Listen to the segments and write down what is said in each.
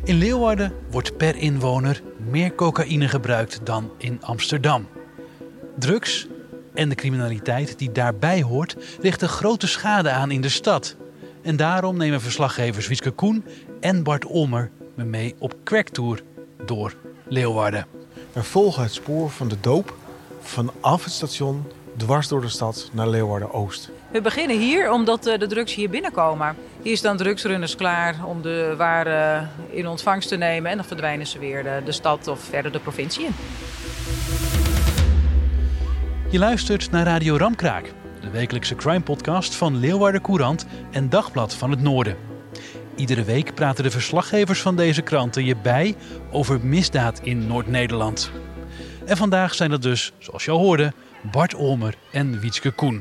In Leeuwarden wordt per inwoner meer cocaïne gebruikt dan in Amsterdam. Drugs en de criminaliteit die daarbij hoort richten grote schade aan in de stad. En daarom nemen verslaggevers Wietske Koen en Bart Olmer me mee op cracktour door Leeuwarden. We volgen het spoor van de doop vanaf het station dwars door de stad naar Leeuwarden-Oost. We beginnen hier omdat de drugs hier binnenkomen. Hier staan drugsrunners klaar om de waren in ontvangst te nemen en dan verdwijnen ze weer de stad of verder de provincie in. Je luistert naar Radio Ramkraak, de wekelijkse crime-podcast van Leeuwarden Courant en Dagblad van het Noorden. Iedere week praten de verslaggevers van deze kranten je bij over misdaad in Noord-Nederland. En vandaag zijn dat dus, zoals je al hoorde, Bart Olmer en Wietske Koen.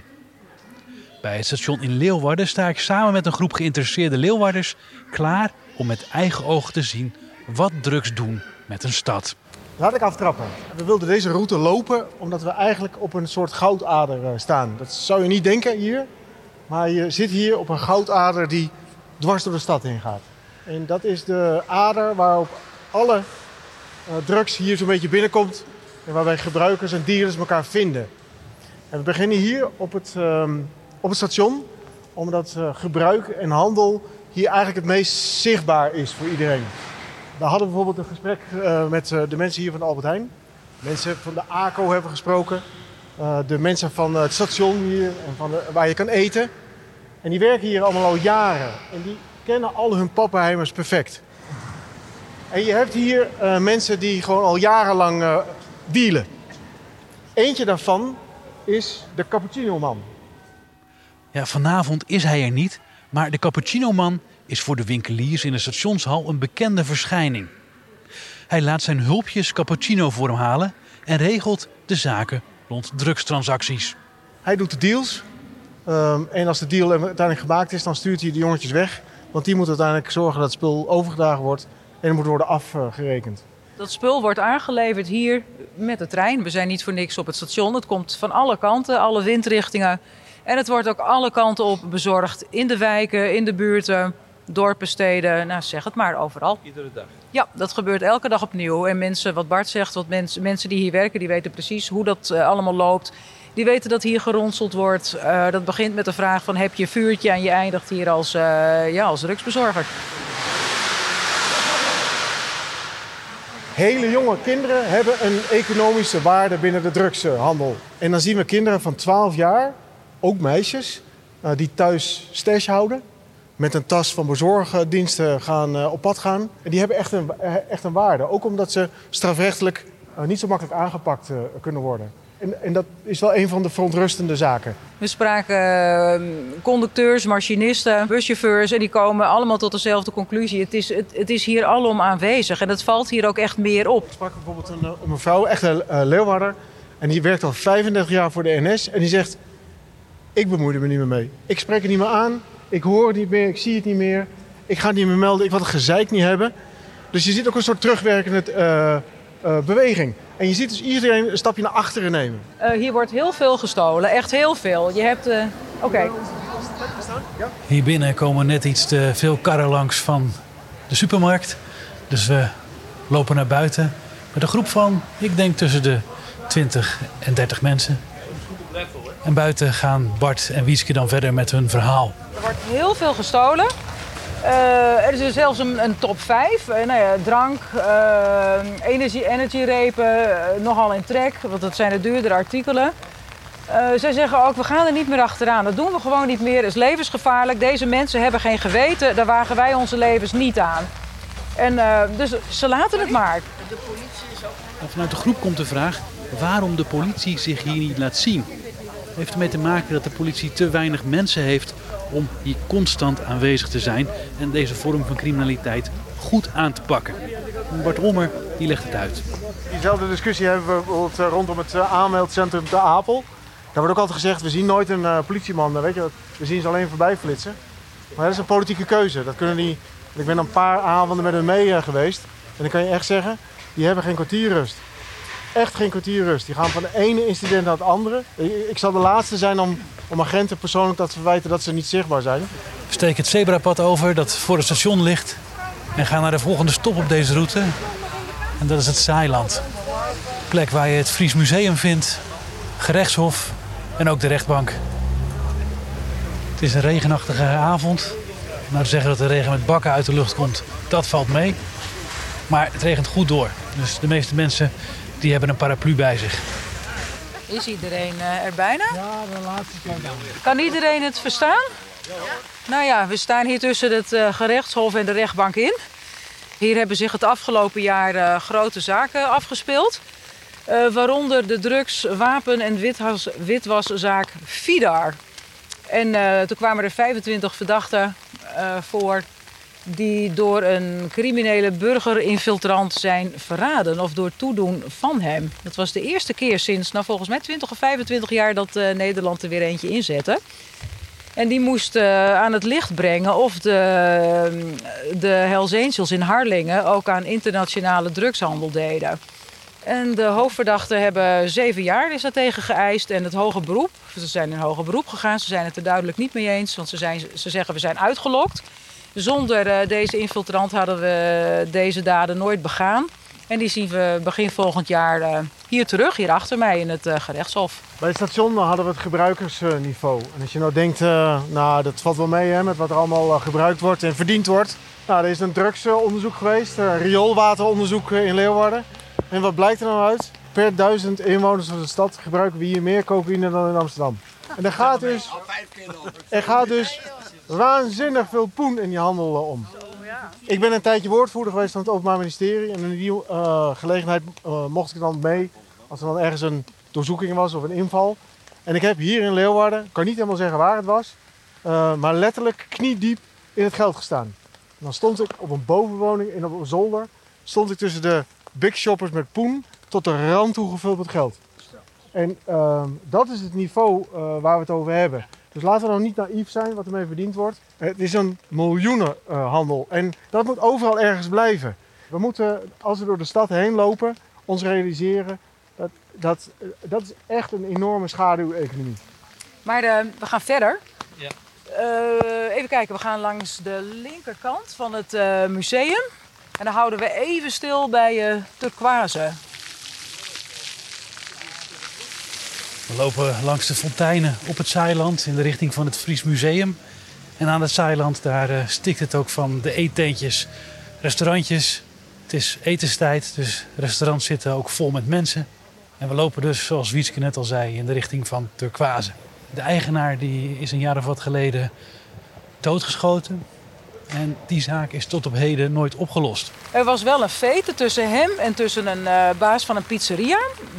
Bij het station in Leeuwarden sta ik samen met een groep geïnteresseerde Leeuwarders klaar om met eigen ogen te zien wat drugs doen met een stad. Laat ik aftrappen. We wilden deze route lopen omdat we eigenlijk op een soort goudader staan. Dat zou je niet denken hier, maar je zit hier op een goudader die dwars door de stad heen gaat. En dat is de ader waarop alle drugs hier zo'n beetje binnenkomt en waarbij gebruikers en dealers elkaar vinden. En we beginnen hier op het station, omdat gebruik en handel hier eigenlijk het meest zichtbaar is voor iedereen. We hadden bijvoorbeeld een gesprek met de mensen hier van de Albert Heijn. Mensen van de ACO hebben gesproken. De mensen van het station hier en waar je kan eten. En die werken hier allemaal al jaren. En die kennen al hun pappenheimers perfect. En je hebt hier mensen die gewoon al jarenlang dealen. Eentje daarvan is de Cappuccino-man. Ja, vanavond is hij er niet, maar de Cappuccino-man is voor de winkeliers in de stationshal een bekende verschijning. Hij laat zijn hulpjes cappuccino voor hem halen en regelt de zaken rond drugstransacties. Hij doet de deals. En als de deal uiteindelijk gemaakt is, dan stuurt hij de jongetjes weg. Want die moeten uiteindelijk zorgen dat het spul overgedragen wordt en het moet worden afgerekend. Dat spul wordt aangeleverd hier met de trein. We zijn niet voor niks op het station. Het komt van alle kanten, alle windrichtingen. En het wordt ook alle kanten op bezorgd. In de wijken, in de buurten, dorpen, steden. Nou, zeg het maar, overal. Iedere dag? Ja, dat gebeurt elke dag opnieuw. En mensen, wat Bart zegt, mensen die hier werken, die weten precies hoe dat allemaal loopt. Die weten dat hier geronseld wordt. Dat begint met de vraag van heb je een vuurtje en je eindigt hier als drugsbezorger. Hele jonge kinderen hebben een economische waarde binnen de drugshandel. En dan zien we kinderen van 12 jaar, ook meisjes, die thuis stash houden. Met een tas van bezorgdiensten op pad gaan. En die hebben echt een waarde. Ook omdat ze strafrechtelijk niet zo makkelijk aangepakt kunnen worden. En dat is wel een van de verontrustende zaken. We spraken conducteurs, machinisten, buschauffeurs en die komen allemaal tot dezelfde conclusie. Het is hier alom aanwezig en het valt hier ook echt meer op. Ik sprak bijvoorbeeld een mevrouw, echt een Leeuwarder. En die werkt al 35 jaar voor de NS. En die zegt, ik bemoei er me niet meer mee. Ik spreek het niet meer aan, ik hoor het niet meer, ik zie het niet meer. Ik ga het niet meer melden, ik wil het gezeik niet hebben. Dus je ziet ook een soort terugwerkende beweging. En je ziet dus iedereen een stapje naar achteren nemen. Hier wordt heel veel gestolen, echt heel veel. Je hebt... Oké. Hier binnen komen net iets te veel karren langs van de supermarkt. Dus we lopen naar buiten met een groep van, ik denk tussen de 20 en 30 mensen. En buiten gaan Bart en Wietske dan verder met hun verhaal. Er wordt heel veel gestolen. Er is zelfs een top 5. Drank, energierepen, nogal in trek. Want dat zijn de duurdere artikelen. Zij zeggen ook, we gaan er niet meer achteraan. Dat doen we gewoon niet meer. Het is levensgevaarlijk. Deze mensen hebben geen geweten. Daar wagen wij onze levens niet aan. En dus ze laten het maar. De politie is ook... En vanuit de groep komt de vraag waarom de politie zich hier niet laat zien. Het heeft ermee te maken dat de politie te weinig mensen heeft om hier constant aanwezig te zijn en deze vorm van criminaliteit goed aan te pakken. Bart Olmer die legt het uit. Diezelfde discussie hebben we bijvoorbeeld rondom het aanmeldcentrum te Apel. Daar wordt ook altijd gezegd, we zien nooit een politieman, weet je, we zien ze alleen voorbij flitsen. Maar dat is een politieke keuze. Dat kunnen die. Ik ben een paar avonden met hen mee geweest en dan kan je echt zeggen, die hebben geen kwartier rust. Echt geen kwartier rust. Die gaan van de ene incident naar het andere. Ik zal de laatste zijn om agenten persoonlijk te verwijten dat ze niet zichtbaar zijn. We steken het zebrapad over dat voor het station ligt. En gaan naar de volgende stop op deze route. En dat is het Saailand. Plek waar je het Fries Museum vindt, gerechtshof en ook de rechtbank. Het is een regenachtige avond. Nou, te zeggen dat de regen met bakken uit de lucht komt, dat valt mee. Maar het regent goed door. Dus de meeste mensen die hebben een paraplu bij zich. Is iedereen er bijna? Ja, de laatste keer dan. Kan iedereen het verstaan? Nou ja, we staan hier tussen het gerechtshof en de rechtbank in. Hier hebben zich het afgelopen jaar grote zaken afgespeeld. Waaronder de drugs-, wapen- en witwaszaak Vidar. En toen kwamen er 25 verdachten voor die door een criminele burgerinfiltrant zijn verraden of door toedoen van hem. Dat was de eerste keer sinds, volgens mij 20 of 25 jaar dat Nederland er weer eentje inzette. En die moest aan het licht brengen of de Hells Angels in Harlingen ook aan internationale drugshandel deden. En de hoofdverdachten hebben 7 jaar is daar tegen geëist. En het hoger beroep, ze zijn in hoger beroep gegaan. Ze zijn het er duidelijk niet mee eens, want ze zeggen we zijn uitgelokt. Zonder deze infiltrant hadden we deze daden nooit begaan. En die zien we begin volgend jaar hier terug, hier achter mij in het gerechtshof. Bij het station hadden we het gebruikersniveau. En als je nou denkt, dat valt wel mee hè, met wat er allemaal gebruikt wordt en verdiend wordt. Nou, er is een drugsonderzoek geweest, rioolwateronderzoek in Leeuwarden. En wat blijkt er nou uit? Per 1000 inwoners van de stad gebruiken we hier meer cocaïne dan in Amsterdam. En er gaat dus waanzinnig veel poen in die handel om. Ik ben een tijdje woordvoerder geweest van het Openbaar Ministerie. En in die gelegenheid mocht ik dan mee als er dan ergens een doorzoeking was of een inval. En ik heb hier in Leeuwarden, ik kan niet helemaal zeggen waar het was, maar letterlijk kniediep in het geld gestaan. En dan stond ik op een bovenwoning en op een zolder, stond ik tussen de big shoppers met poen tot de rand toe gevuld met geld. En dat is het niveau waar we het over hebben. Dus laten we nou niet naïef zijn wat ermee verdiend wordt. Het is een miljoenenhandel en dat moet overal ergens blijven. We moeten, als we door de stad heen lopen, ons realiseren dat is echt een enorme schaduweconomie. Maar we gaan verder. Ja. Even kijken, we gaan langs de linkerkant van het museum. En dan houden we even stil bij Turquoise. We lopen langs de fonteinen op het Saailand in de richting van het Fries Museum. En aan het Saailand daar stikt het ook van de eetentjes, restaurantjes. Het is etenstijd, dus restaurants zitten ook vol met mensen. En we lopen dus, zoals Wietske net al zei, in de richting van Turquoise. De eigenaar die is een jaar of wat geleden doodgeschoten. En die zaak is tot op heden nooit opgelost. Er was wel een vete tussen hem en tussen een baas van een pizzeria.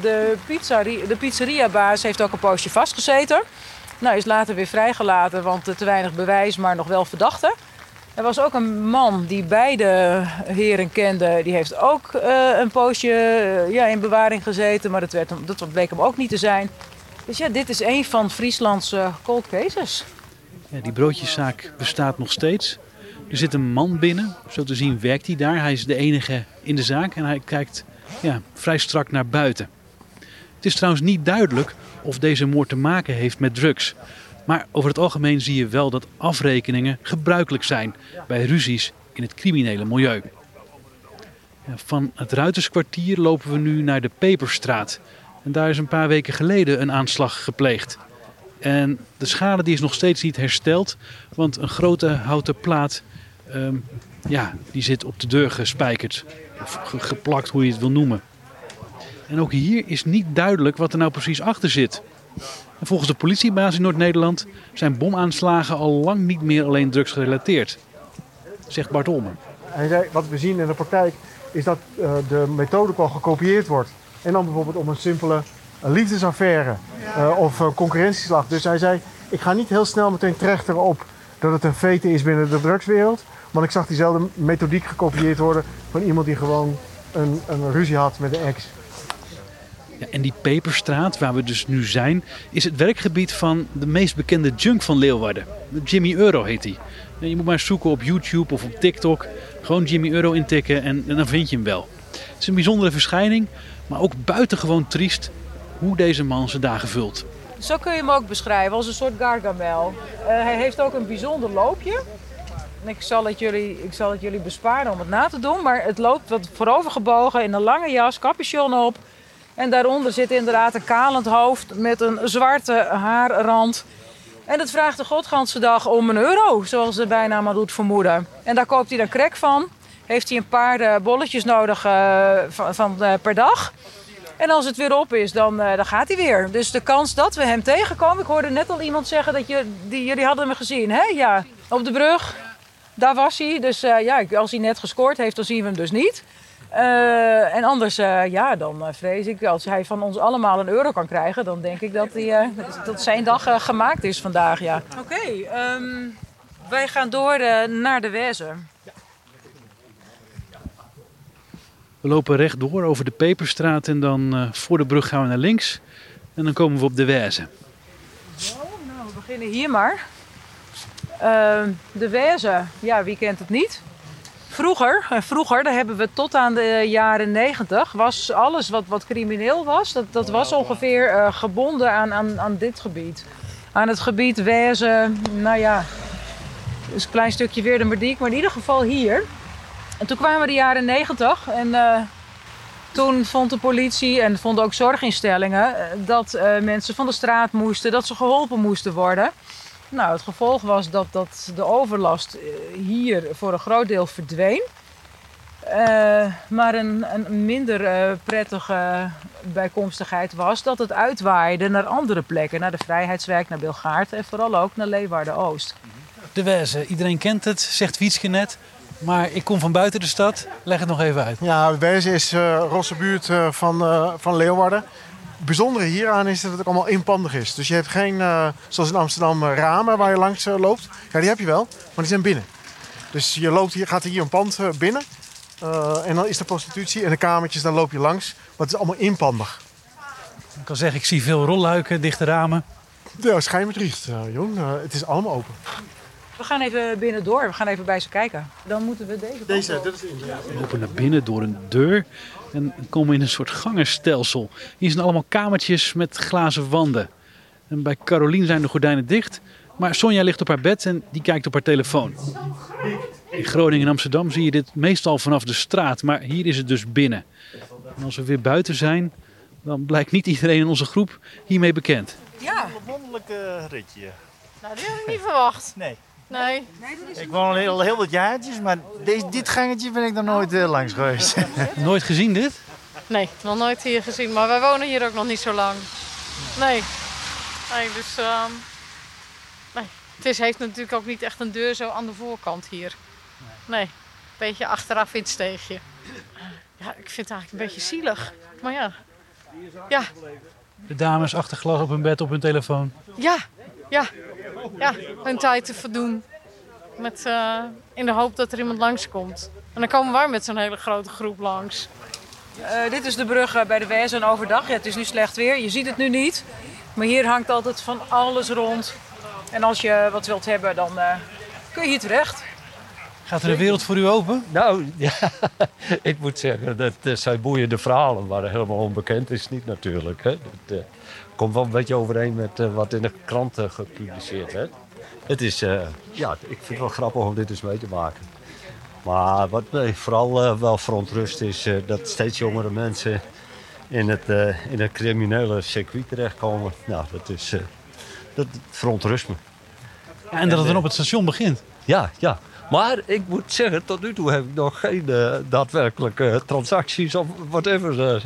De pizzeria-baas heeft ook een poosje vastgezeten. Nou, is later weer vrijgelaten, want te weinig bewijs, maar nog wel verdachte. Er was ook een man die beide heren kende. Die heeft ook een poosje in bewaring gezeten, maar dat bleek hem ook niet te zijn. Dus ja, dit is een van Frieslands cold cases. Ja, die broodjeszaak bestaat nog steeds. Er zit een man binnen, zo te zien werkt hij daar. Hij is de enige in de zaak en hij kijkt vrij strak naar buiten. Het is trouwens niet duidelijk of deze moord te maken heeft met drugs. Maar over het algemeen zie je wel dat afrekeningen gebruikelijk zijn bij ruzies in het criminele milieu. Van het Ruiterskwartier lopen we nu naar de Peperstraat. En daar is een paar weken geleden een aanslag gepleegd. En de schade die is nog steeds niet hersteld, want een grote houten plaat die zit op de deur gespijkerd. Of geplakt, hoe je het wil noemen. En ook hier is niet duidelijk wat er nou precies achter zit. En volgens de politiebaas in Noord-Nederland zijn bomaanslagen al lang niet meer alleen drugsgerelateerd. Zegt Bart Olmer. Hij zei, wat we zien in de praktijk is dat de methode wel gekopieerd wordt. En dan bijvoorbeeld om een simpele liefdesaffaire of concurrentieslag. Dus hij zei, ik ga niet heel snel meteen trechteren op dat het een vete is binnen de drugswereld. Want ik zag diezelfde methodiek gekopieerd worden van iemand die gewoon een ruzie had met een ex. Ja, en die Peperstraat, waar we dus nu zijn, is het werkgebied van de meest bekende junk van Leeuwarden. Jimmy Euro heet hij. Je moet maar zoeken op YouTube of op TikTok. Gewoon Jimmy Euro intikken en dan vind je hem wel. Het is een bijzondere verschijning, maar ook buitengewoon triest hoe deze man zijn dagen vult. Zo kun je hem ook beschrijven als een soort Gargamel. Hij heeft ook een bijzonder loopje. Ik zal het jullie besparen om het na te doen. Maar het loopt wat voorovergebogen in een lange jas, capuchon op. En daaronder zit inderdaad een kalend hoofd met een zwarte haarrand. En dat vraagt de godganse dag om €1, zoals de bijnaam al doet vermoeden. En daar koopt hij dan crack van. Heeft hij een paar bolletjes nodig per dag. En als het weer op is, dan gaat hij weer. Dus de kans dat we hem tegenkomen... Ik hoorde net al iemand zeggen dat jullie hadden hem gezien. Hè? Ja, op de brug. Daar was hij. Dus als hij net gescoord heeft, dan zien we hem dus niet. En anders, dan vrees ik... Als hij van ons allemaal €1 kan krijgen... dan denk ik dat zijn dag gemaakt is vandaag, ja. Oké, wij gaan door naar de Weze. We lopen rechtdoor over de Peperstraat en dan voor de brug gaan we naar links. En dan komen we op de Weze. Nou, we beginnen hier maar. De Weze, ja, wie kent het niet? Vroeger, daar hebben we tot aan de jaren 90, was alles wat crimineel was, dat was ongeveer gebonden aan dit gebied. Aan het gebied Weze, nou ja, dus een klein stukje Weerdenberdiek, maar in ieder geval hier. En toen kwamen de jaren 90 en toen vond de politie en vonden ook zorginstellingen dat mensen van de straat moesten, dat ze geholpen moesten worden. Nou, het gevolg was dat de overlast hier voor een groot deel verdween. Maar een minder prettige bijkomstigheid was dat het uitwaaide naar andere plekken. Naar de Vrijheidswijk, naar Bilgaard en vooral ook naar Leeuwarden-Oost. De Weze, iedereen kent het, zegt Wietske net. Maar ik kom van buiten de stad. Leg het nog even uit. Ja, Weze is rosse buurt van Leeuwarden. Het bijzondere hieraan is dat het ook allemaal eenpandig is. Dus je hebt geen, zoals in Amsterdam, ramen waar je langs loopt. Ja, die heb je wel, maar die zijn binnen. Dus je gaat hier een pand binnen. En dan is de prostitutie en de kamertjes, dan loop je langs. Maar het is allemaal eenpandig. Ik kan zeggen, ik zie veel rolluiken, dichte ramen. Ja, schijnbedriegt, Jong. Het is allemaal open. We gaan even binnendoor. We gaan even bij ze kijken. Dan moeten we deze Dat is de ingang. We lopen naar binnen door een deur en komen in een soort gangenstelsel. Hier zijn allemaal kamertjes met glazen wanden. En bij Carolien zijn de gordijnen dicht. Maar Sonja ligt op haar bed en die kijkt op haar telefoon. In Groningen en Amsterdam zie je dit meestal vanaf de straat. Maar hier is het dus binnen. En als we weer buiten zijn, dan blijkt niet iedereen in onze groep hiermee bekend. Ja. Een wonderlijke ritje. Nou, die had ik niet verwacht. Nee. Nee. Ik woon al heel wat jaartjes, maar dit gangetje ben ik nog nooit langs geweest. Nooit gezien dit? Nee, nog nooit hier gezien. Maar wij wonen hier ook nog niet zo lang. Nee. Nee, dus... nee. Het heeft natuurlijk ook niet echt een deur zo aan de voorkant hier. Nee. Een beetje achteraf in het steegje. Ja, ik vind het eigenlijk een beetje zielig. Maar ja. Ja. De dames achter glas op hun bed, op hun telefoon. Ja. Ja. Ja. Hun tijd te verdoen. Met, in de hoop dat er iemand langskomt. En dan komen wij met zo'n hele grote groep langs. Dit is de brug bij de Weze en overdag. Ja, het is nu slecht weer. Je ziet het nu niet. Maar hier hangt altijd van alles rond. En als je wat wilt hebben, dan kun je hier terecht. Gaat er een wereld voor u open? Nou, ja, ik moet zeggen, dat zijn boeiende verhalen, maar helemaal onbekend is het niet natuurlijk. Hè. Het komt wel een beetje overeen met wat in de kranten gepubliceerd werd. Het is, ja, ik vind het wel grappig om dit eens mee te maken. Maar wat mij vooral wel verontrust is dat steeds jongere mensen in het criminele circuit terechtkomen. Nou, dat verontrust me. Ja, en dat het dan op het station begint. Ja, ja. Maar ik moet zeggen, tot nu toe heb ik nog geen daadwerkelijke transacties of whatever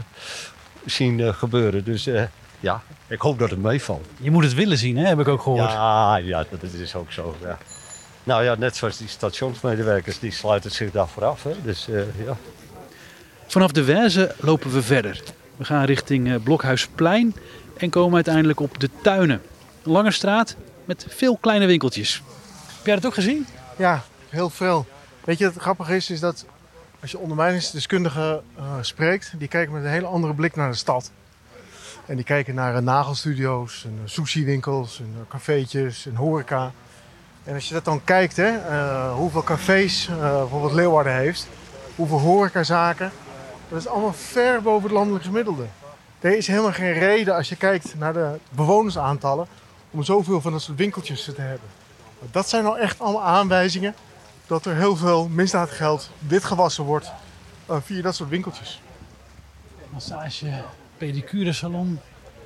zien gebeuren. Dus ja, ik hoop dat het meevalt. Je moet het willen zien, hè? Heb ik ook gehoord. Ja, dat is ook zo. Ja. Nou ja, net zoals die stationsmedewerkers, die sluiten zich daarvoor af. Hè? Dus, ja. Vanaf de Weze lopen we verder. We gaan richting Blokhuisplein en komen uiteindelijk op de Tuinen. Een lange straat met veel kleine winkeltjes. Heb jij dat ook gezien? Ja, heel veel. Weet je, het grappige is dat als je onderwijsdeskundigen spreekt, die kijken met een hele andere blik naar de stad. En die kijken naar nagelstudio's, en sushi-winkels, en cafeetjes, en horeca. En als je dat dan kijkt, hè, hoeveel cafés bijvoorbeeld Leeuwarden heeft, hoeveel horecazaken, dat is allemaal ver boven het landelijk gemiddelde. Er is helemaal geen reden als je kijkt naar de bewonersaantallen om zoveel van dat soort winkeltjes te hebben. Dat zijn nou echt allemaal aanwijzingen dat er heel veel misdaadgeld witgewassen wordt via dat soort winkeltjes. Massage, pedicuresalon.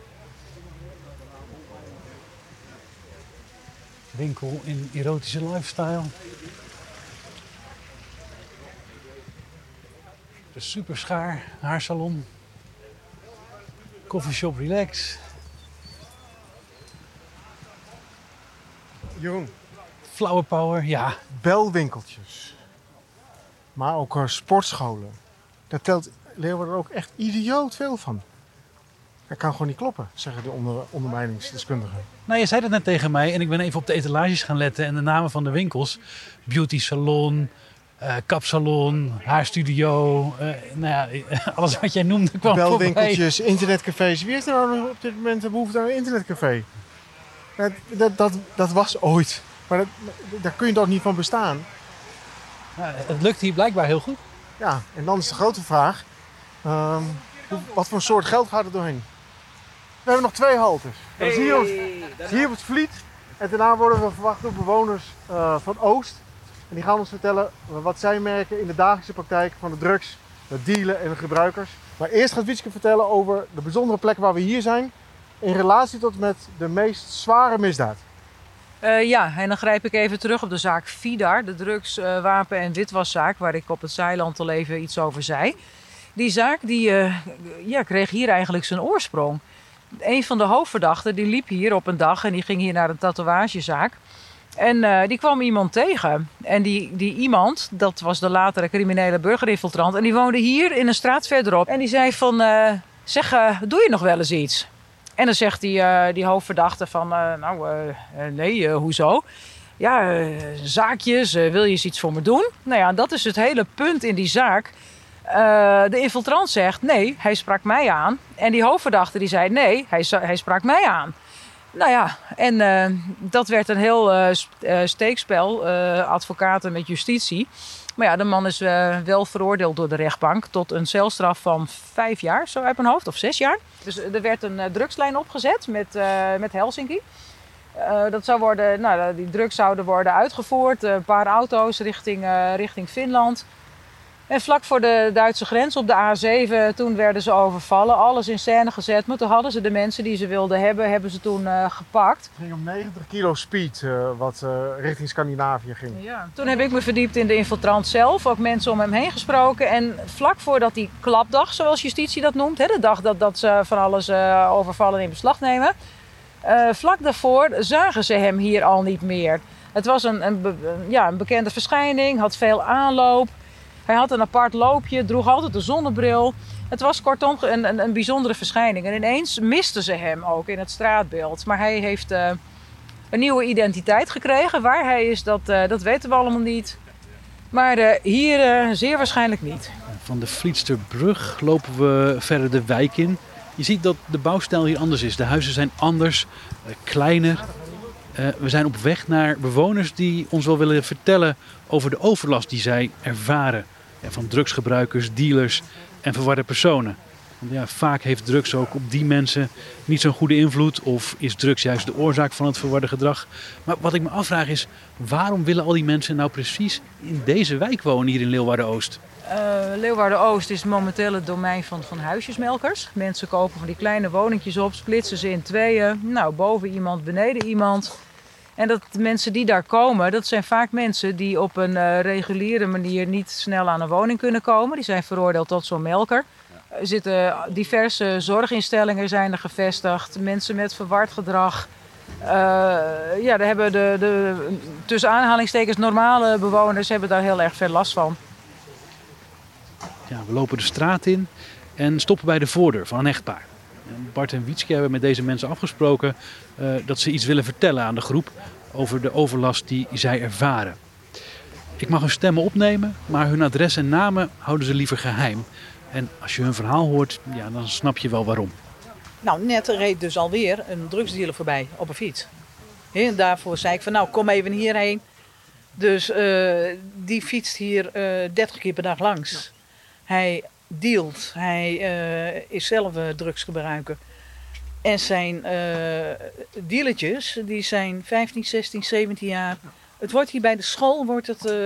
Winkel in erotische lifestyle. De Superschaar, haarsalon. Coffeeshop Relax. Jeroen. Flower Power, ja. Belwinkeltjes. Maar ook sportscholen. Daar telt Leeuwarden ook echt idioot veel van. Dat kan gewoon niet kloppen, zeggen de ondermijningsdeskundigen. Nou, je zei dat net tegen mij en ik ben even op de etalages gaan letten en de namen van de winkels. Beauty salon, kapsalon, haarstudio, nou ja, alles wat jij noemde kwam voorbij. Belwinkeltjes, internetcafés. Wie heeft er nou op dit moment de behoefte aan een internetcafé? Dat was ooit. Maar daar kun je toch niet van bestaan? Nou, het lukt hier blijkbaar heel goed. Ja, en dan is de grote vraag. Wat voor soort geld gaat er doorheen? We hebben nog 2 haltes. Dat is hier op het Vliet. En daarna worden we verwacht door bewoners van Oost. En die gaan ons vertellen wat zij merken in de dagelijkse praktijk van de drugs, het dealen en de gebruikers. Maar eerst gaat Wietske vertellen over de bijzondere plek waar we hier zijn. In relatie tot met de meest zware misdaad. Ja, en dan grijp ik even terug op de zaak Vidar. De drugs-, wapen- en witwaszaak waar ik op het Zeiland al even iets over zei. Die zaak kreeg hier eigenlijk zijn oorsprong. Een van de hoofdverdachten die liep hier op een dag en die ging hier naar een tatoeagezaak. En die kwam iemand tegen. En die iemand, dat was de latere criminele burgerinfiltrant. En die woonde hier in een straat verderop. En die zei van, doe je nog wel eens iets? En dan zegt die hoofdverdachte van, nee, hoezo? Ja, zaakjes, wil je eens iets voor me doen? Nou ja, dat is het hele punt in die zaak. De infiltrant zegt, nee, hij sprak mij aan. En die hoofdverdachte die zei, nee, hij sprak mij aan. Nou ja, en dat werd een heel steekspel, advocaten met justitie. Maar ja, de man is wel veroordeeld door de rechtbank tot een celstraf van 5 jaar, zo uit mijn hoofd, of 6 jaar. Dus er werd een drugslijn opgezet met Helsinki. Dat zou worden, die drugs zouden worden uitgevoerd, een paar auto's richting Finland. En vlak voor de Duitse grens op de A7, toen werden ze overvallen. Alles in scène gezet, maar toen hadden ze de mensen die ze wilden hebben ze toen gepakt. Het ging om 90 kilo speed wat richting Scandinavië ging. Ja. Toen heb ik me verdiept in de infiltrant zelf, ook mensen om hem heen gesproken. En vlak voordat die klapdag, zoals justitie dat noemt, de dag dat ze van alles overvallen en in beslag nemen. Vlak daarvoor zagen ze hem hier al niet meer. Het was een bekende verschijning, had veel aanloop. Hij had een apart loopje, droeg altijd een zonnebril. Het was kortom een bijzondere verschijning. En ineens misten ze hem ook in het straatbeeld. Maar hij heeft een nieuwe identiteit gekregen. Waar hij is, dat weten we allemaal niet. Maar hier zeer waarschijnlijk niet. Van de Vlietsterbrug lopen we verder de wijk in. Je ziet dat de bouwstijl hier anders is. De huizen zijn anders, kleiner. We zijn op weg naar bewoners die ons wel willen vertellen over de overlast die zij ervaren. Van drugsgebruikers, dealers en verwarde personen. Want ja, vaak heeft drugs ook op die mensen niet zo'n goede invloed. Of is drugs juist de oorzaak van het verwarde gedrag. Maar wat ik me afvraag is, waarom willen al die mensen nou precies in deze wijk wonen hier in Leeuwarden-Oost? Leeuwarden-Oost is momenteel het domein van huisjesmelkers. Mensen kopen van die kleine woningjes op, splitsen ze in tweeën. Nou, boven iemand, beneden iemand. En de mensen die daar komen, dat zijn vaak mensen die op een reguliere manier niet snel aan een woning kunnen komen. Die zijn veroordeeld tot zo'n melker. Er zitten diverse zorginstellingen zijn er gevestigd. Mensen met verward gedrag. Daar hebben de tussen aanhalingstekens normale bewoners hebben daar heel erg veel last van. Ja, we lopen de straat in en stoppen bij de voordeur van een echtpaar. Bart en Wietske hebben met deze mensen afgesproken dat ze iets willen vertellen aan de groep over de overlast die zij ervaren. Ik mag hun stemmen opnemen, maar hun adres en namen houden ze liever geheim. En als je hun verhaal hoort, ja, dan snap je wel waarom. Nou, net reed dus alweer een drugsdealer voorbij op een fiets. En daarvoor zei ik van nou, kom even hierheen. Dus die fietst hier 30 keer per dag langs. Hij dealt, hij is zelf drugsgebruiker. En zijn dealertjes, die zijn 15, 16, 17 jaar. Het wordt hier bij de school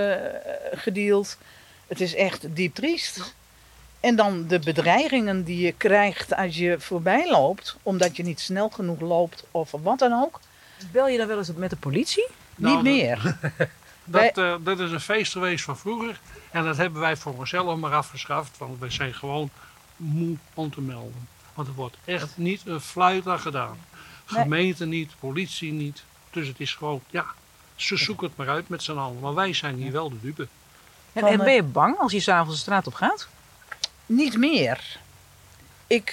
gedeeld. Het is echt diep triest. En dan de bedreigingen die je krijgt als je voorbij loopt, omdat je niet snel genoeg loopt of wat dan ook. Bel je dan wel eens met de politie? Niet meer. Dat is een feest geweest van vroeger. En dat hebben wij voor onszelf maar afgeschaft. Want we zijn gewoon moe om te melden. Want er wordt echt niet een fluit aan gedaan. Gemeente niet, politie niet. Dus het is gewoon, ze zoeken het maar uit met z'n allen. Maar wij zijn hier wel de dupe. En ben je bang als je s'avonds de straat op gaat? Niet meer. Ik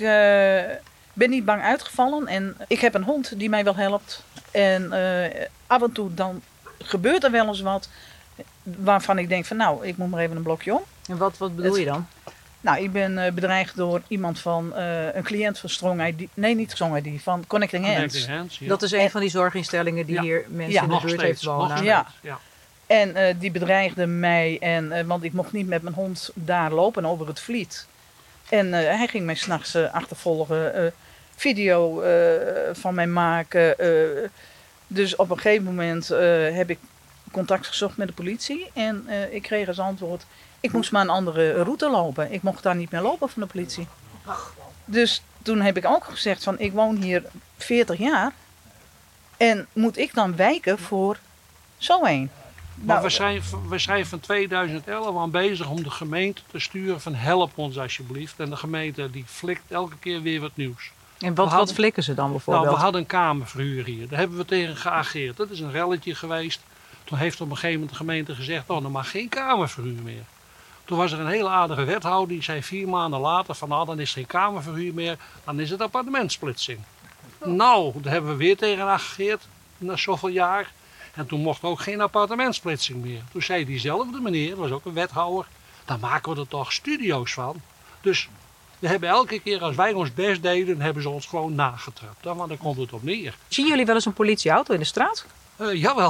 ben niet bang uitgevallen. En ik heb een hond die mij wel helpt. En af en toe dan gebeurt er wel eens wat waarvan ik denk van nou, ik moet maar even een blokje om. En wat bedoel je dan? Nou, ik ben bedreigd door iemand van een cliënt van Strong ID. Nee, niet Strong ID, van Connecting Hands. Ja. Dat is een van die zorginstellingen die hier mensen in de buurt heeft wonen. Ja. En die bedreigde mij, want ik mocht niet met mijn hond daar lopen over het Vliet. En hij ging mij 's nachts achtervolgen, video van mij maken. Dus op een gegeven moment heb ik contact gezocht met de politie. En ik kreeg als antwoord, ik moest maar een andere route lopen. Ik mocht daar niet meer lopen van de politie. Dus toen heb ik ook gezegd van, ik woon hier 40 jaar. En moet ik dan wijken voor zo een? Maar we zijn van 2011 aan bezig om de gemeente te sturen van help ons alsjeblieft. En de gemeente die flikt elke keer weer wat nieuws. En wat flikken ze dan bijvoorbeeld? Nou, we hadden een kamerverhuur hier. Daar hebben we tegen geageerd. Dat is een relletje geweest. Toen heeft op een gegeven moment de gemeente gezegd, er mag geen kamerverhuur meer. Toen was er een hele aardige wethouder die zei 4 maanden later van dan is er geen kamerverhuur meer. Dan is het appartementsplitsing. Nou, daar hebben we weer tegen geageerd na zoveel jaar. En toen mocht ook geen appartementsplitsing meer. Toen zei diezelfde meneer, dat was ook een wethouder, dan maken we er toch studio's van. Dus we hebben elke keer als wij ons best deden, hebben ze ons gewoon nagetrapt. Want daar komt het op neer. Zien jullie wel eens een politieauto in de straat? Jawel.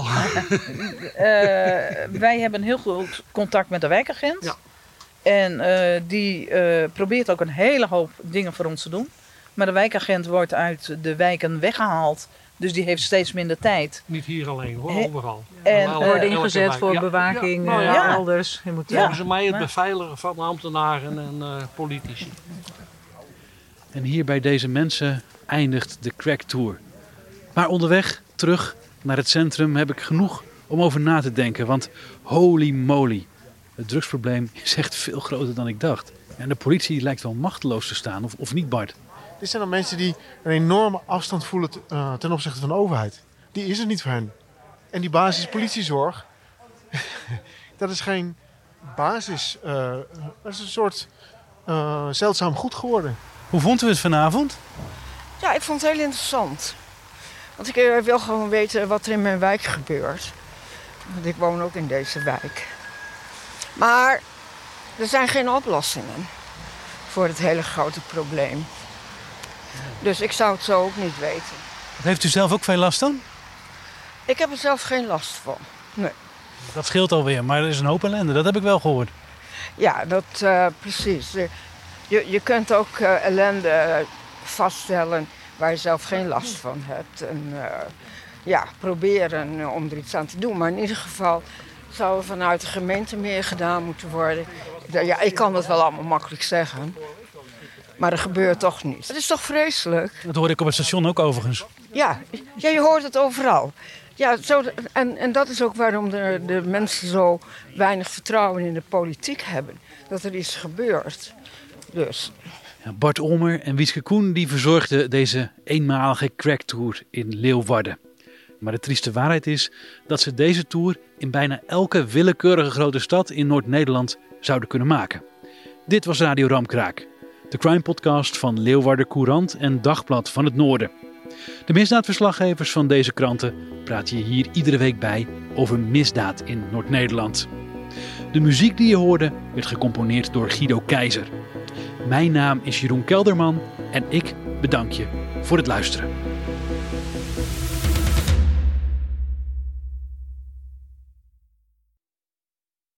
Wij hebben heel goed contact met de wijkagent. Ja. En die probeert ook een hele hoop dingen voor ons te doen. Maar de wijkagent wordt uit de wijken weggehaald. Dus die heeft steeds minder tijd. Niet hier alleen hoor, overal. En worden ingezet voor bewaking elders. Volgens mij het beveiligen van ambtenaren en politici. En hier bij deze mensen eindigt de Crack Tour. Maar onderweg terug naar het centrum heb ik genoeg om over na te denken. Want holy moly, het drugsprobleem is echt veel groter dan ik dacht. En de politie lijkt wel machteloos te staan, of niet Bart? Dit zijn dan mensen die een enorme afstand voelen ten opzichte van de overheid. Die is er niet voor hen. En die basispolitiezorg, dat is geen basis. Dat is een soort zeldzaam goed geworden. Hoe vond u het vanavond? Ja, ik vond het heel interessant. Want ik wil gewoon weten wat er in mijn wijk gebeurt. Want ik woon ook in deze wijk. Maar er zijn geen oplossingen voor het hele grote probleem. Dus ik zou het zo ook niet weten. Heeft u zelf ook veel last van? Ik heb er zelf geen last van. Nee. Dat scheelt alweer, maar er is een hoop ellende. Dat heb ik wel gehoord. Ja, dat precies. Je kunt ook ellende vaststellen waar je zelf geen last van hebt. En proberen om er iets aan te doen. Maar in ieder geval zou er vanuit de gemeente meer gedaan moeten worden. Ja, ik kan dat wel allemaal makkelijk zeggen. Maar dat gebeurt toch niet. Het is toch vreselijk? Dat hoorde ik op het station ook overigens. Ja, je hoort het overal. Ja, en dat is ook waarom de mensen zo weinig vertrouwen in de politiek hebben. Dat er iets gebeurt. Dus. Ja, Bart Olmer en Wieske Koen die verzorgden deze eenmalige cracktour in Leeuwarden. Maar de trieste waarheid is dat ze deze tour in bijna elke willekeurige grote stad in Noord-Nederland zouden kunnen maken. Dit was Radio Ramkraak, de crime-podcast van Leeuwarder Courant en Dagblad van het Noorden. De misdaadverslaggevers van deze kranten praten je hier iedere week bij over misdaad in Noord-Nederland. De muziek die je hoorde werd gecomponeerd door Guido Keizer. Mijn naam is Jeroen Kelderman en ik bedank je voor het luisteren.